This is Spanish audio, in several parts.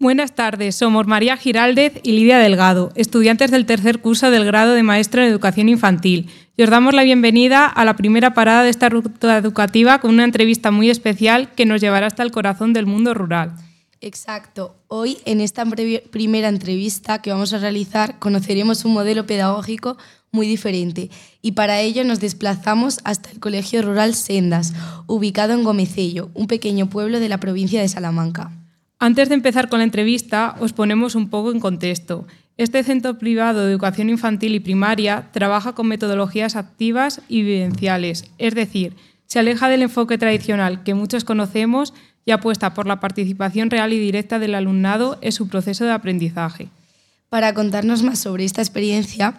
Buenas tardes, somos María Giraldez y Lidia Delgado, estudiantes del tercer curso del grado de Maestra en Educación Infantil. Y os damos la bienvenida a la primera parada de esta ruta educativa con una entrevista muy especial que nos llevará hasta el corazón del mundo rural. Exacto. Hoy, en esta primera entrevista que vamos a realizar, conoceremos un modelo pedagógico muy diferente y para ello nos desplazamos hasta el Colegio Rural Sendas, ubicado en Gomecello, un pequeño pueblo de la provincia de Salamanca. Antes de empezar con la entrevista, os ponemos un poco en contexto. Este centro privado de educación infantil y primaria trabaja con metodologías activas y vivenciales, es decir, se aleja del enfoque tradicional que muchos conocemos y apuesta por la participación real y directa del alumnado en su proceso de aprendizaje. Para contarnos más sobre esta experiencia,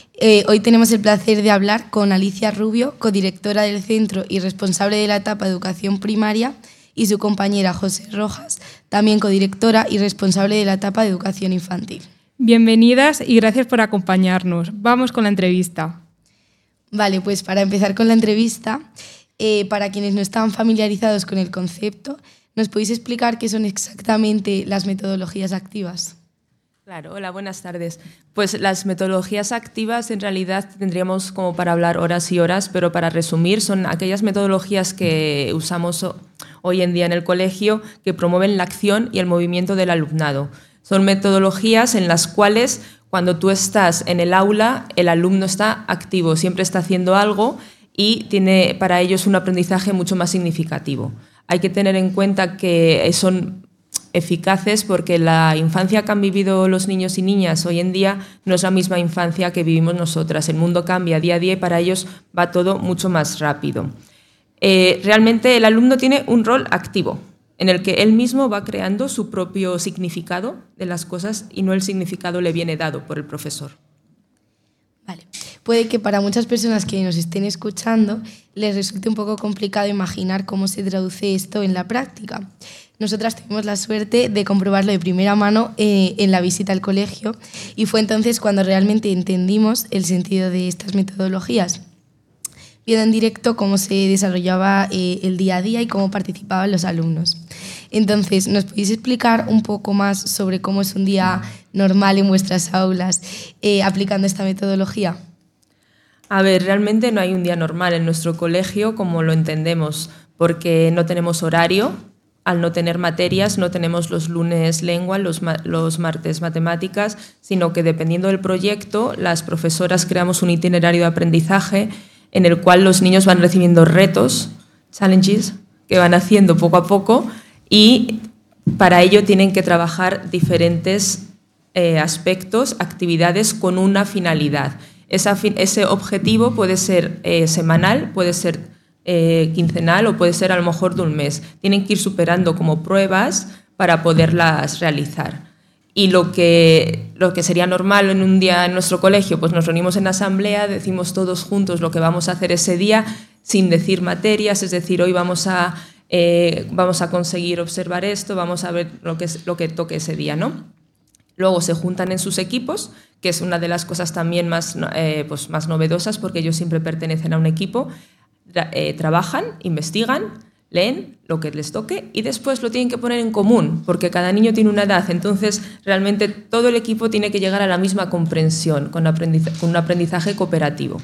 hoy tenemos el placer de hablar con Alicia Rubio, codirectora del centro y responsable de la etapa de educación primaria, y su compañera José Rojas, también codirectora y responsable de la etapa de educación infantil. Bienvenidas y gracias por acompañarnos. Vamos con la entrevista. Vale, pues para empezar con la entrevista, para quienes no están familiarizados con el concepto, ¿nos podéis explicar qué son exactamente las metodologías activas? Claro, hola, buenas tardes. Pues las metodologías activas en realidad tendríamos como para hablar horas y horas, pero para resumir son aquellas metodologías que usamos hoy en día en el colegio que promueven la acción y el movimiento del alumnado. Son metodologías en las cuales cuando tú estás en el aula el alumno está activo, siempre está haciendo algo y tiene para ellos un aprendizaje mucho más significativo. Hay que tener en cuenta que son eficaces porque la infancia que han vivido los niños y niñas hoy en día no es la misma infancia que vivimos nosotras. El mundo cambia día a día y para ellos va todo mucho más rápido. Realmente el alumno tiene un rol activo en el que él mismo va creando su propio significado de las cosas y no el significado le viene dado por el profesor. Vale. Puede que para muchas personas que nos estén escuchando les resulte un poco complicado imaginar cómo se traduce esto en la práctica. Nosotras tuvimos la suerte de comprobarlo de primera mano en la visita al colegio y fue entonces cuando realmente entendimos el sentido de estas metodologías, viendo en directo cómo se desarrollaba el día a día y cómo participaban los alumnos. Entonces, ¿nos podéis explicar un poco más sobre cómo es un día normal en vuestras aulas aplicando esta metodología? A ver, realmente no hay un día normal en nuestro colegio como lo entendemos, porque no tenemos horario. Al no tener materias, no tenemos los lunes lengua, los martes matemáticas, sino que dependiendo del proyecto, las profesoras creamos un itinerario de aprendizaje en el cual los niños van recibiendo retos, challenges, que van haciendo poco a poco y para ello tienen que trabajar diferentes aspectos, actividades con una finalidad. Ese objetivo puede ser semanal, puede ser quincenal o puede ser a lo mejor de un mes. Tienen que ir superando como pruebas para poderlas realizar. Y lo que sería normal en un día en nuestro colegio, pues nos reunimos en asamblea, decimos todos juntos lo que vamos a hacer ese día sin decir materias, es decir, hoy vamos a conseguir observar esto, vamos a ver lo que toque ese día, ¿no? Luego se juntan en sus equipos, que es una de las cosas también más novedosas porque ellos siempre pertenecen a un equipo. Trabajan, investigan, leen lo que les toque y después lo tienen que poner en común porque cada niño tiene una edad, entonces realmente todo el equipo tiene que llegar a la misma comprensión con un aprendizaje cooperativo.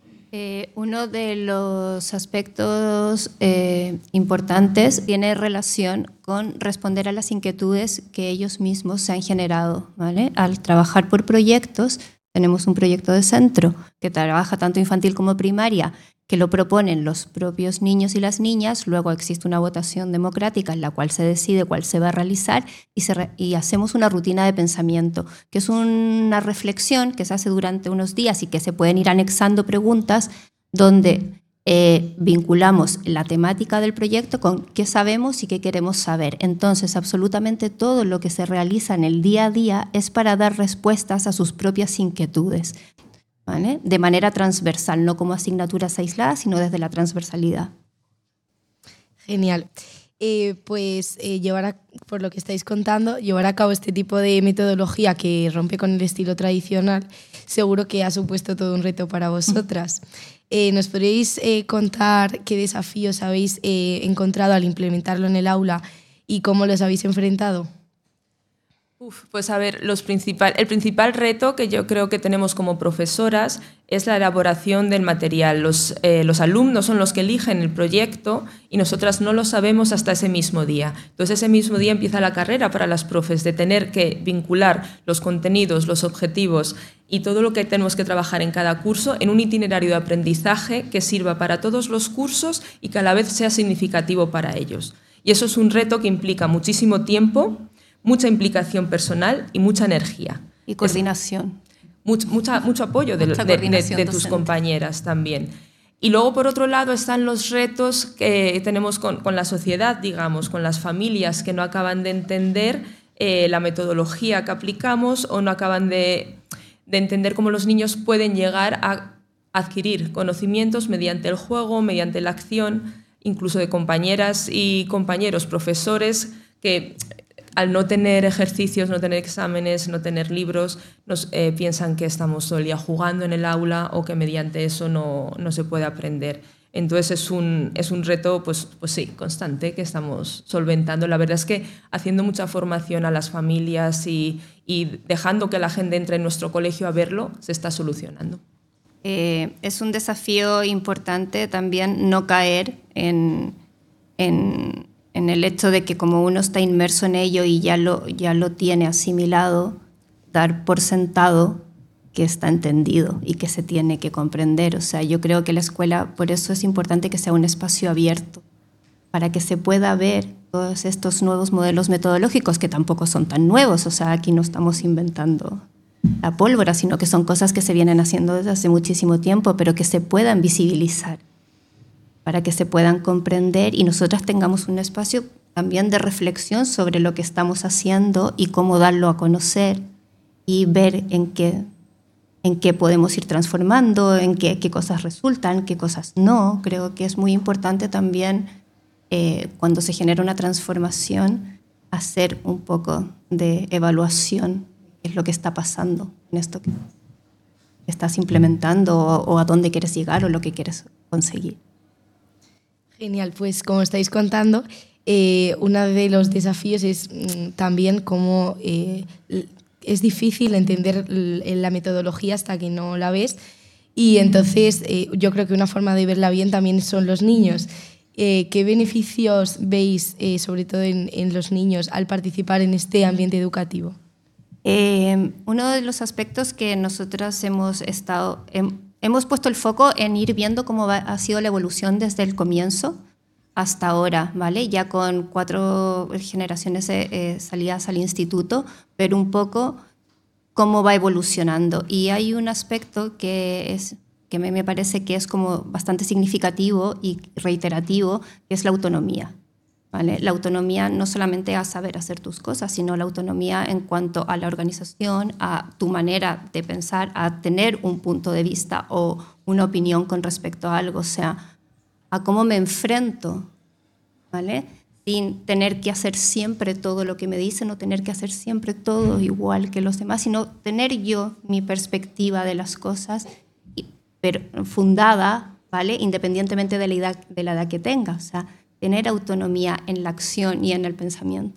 Uno de los aspectos importantes tiene relación con responder a las inquietudes que ellos mismos se han generado, ¿vale? Al trabajar por proyectos, tenemos un proyecto de centro que trabaja tanto infantil como primaria, que lo proponen los propios niños y las niñas, luego existe una votación democrática en la cual se decide cuál se va a realizar y hacemos una rutina de pensamiento, que es una reflexión que se hace durante unos días y que se pueden ir anexando preguntas donde vinculamos la temática del proyecto con qué sabemos y qué queremos saber. Entonces, absolutamente todo lo que se realiza en el día a día es para dar respuestas a sus propias inquietudes, ¿vale? De manera transversal, no como asignaturas aisladas, sino desde la transversalidad. Genial. Por lo que estáis contando, llevar a cabo este tipo de metodología que rompe con el estilo tradicional, seguro que ha supuesto todo un reto para vosotras. ¿Nos podríais contar qué desafíos habéis encontrado al implementarlo en el aula y cómo los habéis enfrentado? Pues a ver, el principal reto que yo creo que tenemos como profesoras es la elaboración del material. Los alumnos son los que eligen el proyecto y nosotras no lo sabemos hasta ese mismo día. Entonces ese mismo día empieza la carrera para las profes de tener que vincular los contenidos, los objetivos y todo lo que tenemos que trabajar en cada curso en un itinerario de aprendizaje que sirva para todos los cursos y que a la vez sea significativo para ellos. Y eso es un reto que implica muchísimo tiempo, mucha implicación personal y mucha energía. Y coordinación. Mucho apoyo de tus compañeras también. Y luego, por otro lado, están los retos que tenemos con la sociedad, digamos, con las familias que no acaban de entender la metodología que aplicamos o no acaban de entender cómo los niños pueden llegar a adquirir conocimientos mediante el juego, mediante la acción, incluso de compañeras y compañeros, profesores que al no tener ejercicios, no tener exámenes, no tener libros, piensan que estamos todo el día jugando en el aula o que mediante eso no se puede aprender. Entonces es un reto pues sí, constante que estamos solventando. La verdad es que haciendo mucha formación a las familias y dejando que la gente entre en nuestro colegio a verlo, se está solucionando. Es un desafío importante también no caer en el hecho de que como uno está inmerso en ello y ya lo tiene asimilado, dar por sentado que está entendido y que se tiene que comprender. O sea, yo creo que la escuela, por eso es importante que sea un espacio abierto, para que se pueda ver todos estos nuevos modelos metodológicos que tampoco son tan nuevos. O sea, aquí no estamos inventando la pólvora, sino que son cosas que se vienen haciendo desde hace muchísimo tiempo, pero que se puedan visibilizar, para que se puedan comprender y nosotras tengamos un espacio también de reflexión sobre lo que estamos haciendo y cómo darlo a conocer y ver en qué podemos ir transformando, en qué cosas resultan, qué cosas no. Creo que es muy importante también cuando se genera una transformación hacer un poco de evaluación de qué es lo que está pasando en esto que estás implementando o a dónde quieres llegar o lo que quieres conseguir. Genial, pues como estáis contando, uno de los desafíos es también cómo es difícil entender la metodología hasta que no la ves y entonces yo creo que una forma de verla bien también son los niños. ¿Qué beneficios veis, sobre todo en los niños, al participar en este ambiente educativo? Uno de los aspectos que nosotras hemos puesto el foco en ir viendo cómo ha sido la evolución desde el comienzo hasta ahora, ¿vale? Ya con 4 generaciones salidas al instituto, ver un poco cómo va evolucionando. Y hay un aspecto que me parece que es como bastante significativo y reiterativo, que es la autonomía, ¿vale? La autonomía no solamente a saber hacer tus cosas, sino la autonomía en cuanto a la organización, a tu manera de pensar, a tener un punto de vista o una opinión con respecto a algo, o sea, a cómo me enfrento, ¿vale? Sin tener que hacer siempre todo lo que me dicen, no tener que hacer siempre todo igual que los demás, sino tener yo mi perspectiva de las cosas, pero fundada, ¿vale? Independientemente de la edad que tenga, o sea, tener autonomía en la acción y en el pensamiento.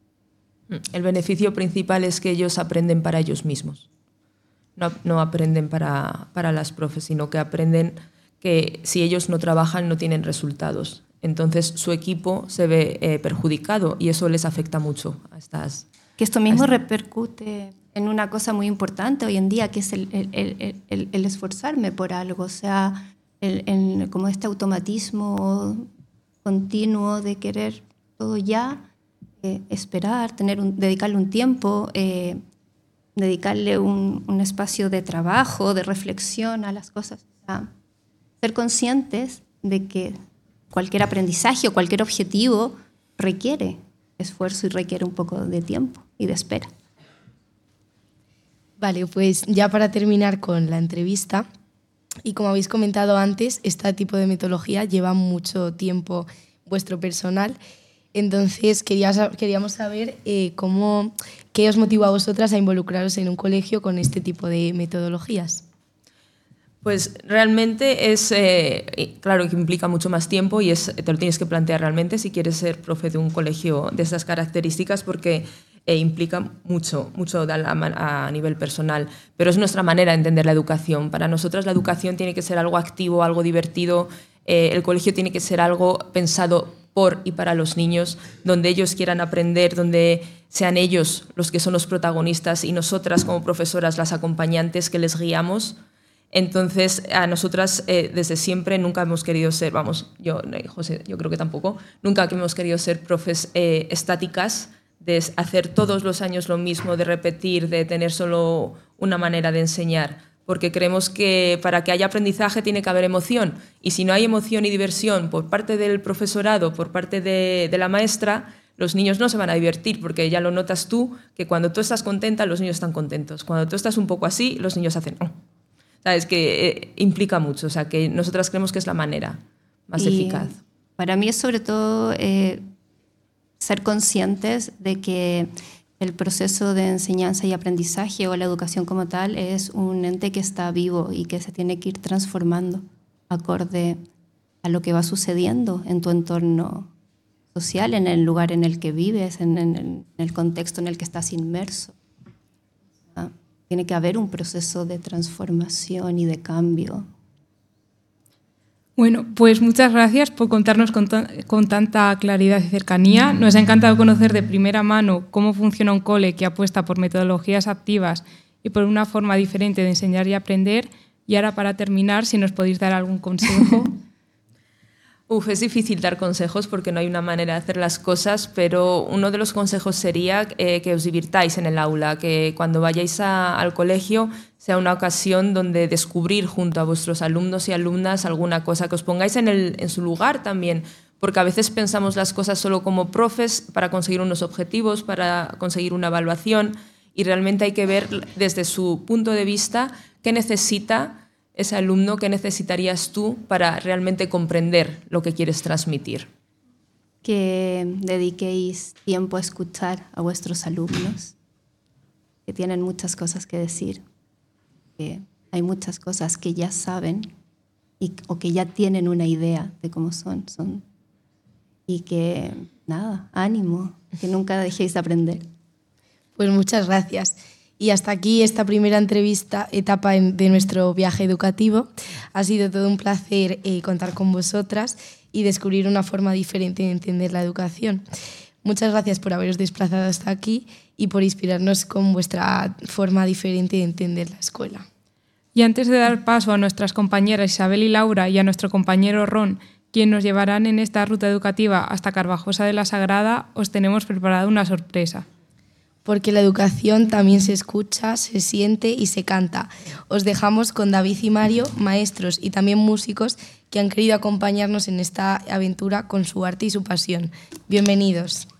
El beneficio principal es que ellos aprenden para ellos mismos. No aprenden para las profes, sino que aprenden que si ellos no trabajan no tienen resultados. Entonces su equipo se ve perjudicado y eso les afecta mucho a estas... Que esto mismo repercute en una cosa muy importante hoy en día, que es el esforzarme por algo, o sea, como este automatismo continuo de querer todo ya, esperar, dedicarle un tiempo, dedicarle un espacio de trabajo, de reflexión a las cosas. O sea, ser conscientes de que cualquier aprendizaje o cualquier objetivo requiere esfuerzo y requiere un poco de tiempo y de espera. Vale, pues ya para terminar con la entrevista, y como habéis comentado antes, este tipo de metodología lleva mucho tiempo vuestro personal. Entonces queríamos saber qué os motivó a vosotras a involucraros en un colegio con este tipo de metodologías. Pues realmente es, claro que implica mucho más tiempo y te lo tienes que plantear realmente si quieres ser profe de un colegio de estas características, porque implica mucho a nivel personal, pero es nuestra manera de entender la educación. Para nosotras la educación tiene que ser algo activo, algo divertido, el colegio tiene que ser algo pensado por y para los niños, donde ellos quieran aprender, donde sean ellos los que son los protagonistas y nosotras como profesoras las acompañantes que les guiamos. Entonces, a nosotras desde siempre nunca hemos querido ser, José, yo creo que tampoco, nunca hemos querido ser profes estáticas, de hacer todos los años lo mismo, de repetir, de tener solo una manera de enseñar, porque creemos que para que haya aprendizaje tiene que haber emoción, y si no hay emoción y diversión por parte del profesorado, por parte de la maestra, los niños no se van a divertir, porque ya lo notas tú, que cuando tú estás contenta, los niños están contentos. Cuando tú estás un poco así, los niños hacen... ¿Sabes? Que implica mucho, o sea, que nosotras creemos que es la manera más eficaz. Para mí es sobre todo ser conscientes de que el proceso de enseñanza y aprendizaje o la educación como tal es un ente que está vivo y que se tiene que ir transformando acorde a lo que va sucediendo en tu entorno social, en el lugar en el que vives, en el contexto en el que estás inmerso. Tiene que haber un proceso de transformación y de cambio. Bueno, pues muchas gracias por contarnos con tanta claridad y cercanía. Nos ha encantado conocer de primera mano cómo funciona un cole que apuesta por metodologías activas y por una forma diferente de enseñar y aprender. Y ahora, para terminar, si nos podéis dar algún consejo. Es difícil dar consejos porque no hay una manera de hacer las cosas, pero uno de los consejos sería que os divirtáis en el aula, que cuando vayáis al colegio sea una ocasión donde descubrir junto a vuestros alumnos y alumnas alguna cosa, que os pongáis en su lugar también, porque a veces pensamos las cosas solo como profes para conseguir unos objetivos, para conseguir una evaluación, y realmente hay que ver desde su punto de vista qué necesita ese alumno, qué necesitarías tú para realmente comprender lo que quieres transmitir. Que dediquéis tiempo a escuchar a vuestros alumnos, que tienen muchas cosas que decir, que hay muchas cosas que ya saben o que ya tienen una idea de cómo son. Y que, ánimo, que nunca dejéis de aprender. Pues muchas gracias. Y hasta aquí esta primera etapa de nuestro viaje educativo. Ha sido todo un placer contar con vosotras y descubrir una forma diferente de entender la educación. Muchas gracias por haberos desplazado hasta aquí y por inspirarnos con vuestra forma diferente de entender la escuela. Y antes de dar paso a nuestras compañeras Isabel y Laura y a nuestro compañero Ron, quien nos llevarán en esta ruta educativa hasta Carvajosa de la Sagrada, os tenemos preparada una sorpresa. Porque la educación también se escucha, se siente y se canta. Os dejamos con David y Mario, maestros y también músicos que han querido acompañarnos en esta aventura con su arte y su pasión. Bienvenidos.